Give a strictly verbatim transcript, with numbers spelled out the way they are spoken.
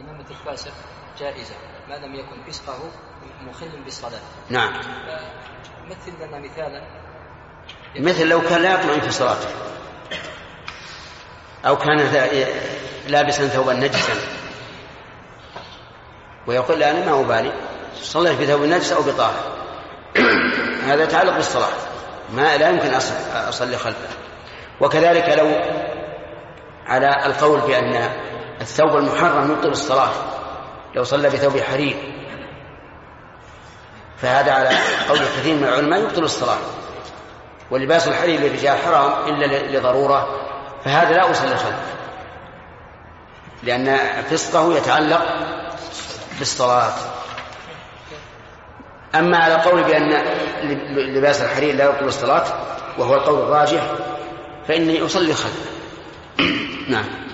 العمامة الفاسق جائزة ما لم يكن فسقه مخل بالصلاة. نعم. مثل لنا مثالا. مثل لو كان لا يطمئن في صلاته أو كان لابسا ثوبا نجسا ويقول أنا ما أبالي صليت بثوب نجس أو بطاهر، هذا يتعلق بالصلاة ما لا يمكن أصلي خلفه. وكذلك لو على القول بأن الثوب المحرم يبطل الصلاة، لو صلى بثوب حرير فهذا على قول كثير من العلماء يبطل الصلاة، ولباس الحرير للرجال حرام إلا لضرورة، فهذا لا أصلي خلفه لأن فسقه يتعلق بالصلاة. أما على قول بأن لباس الحرير لا يبطل الصلاة وهو القول الراجح فإني أصلي خلفه. نعم.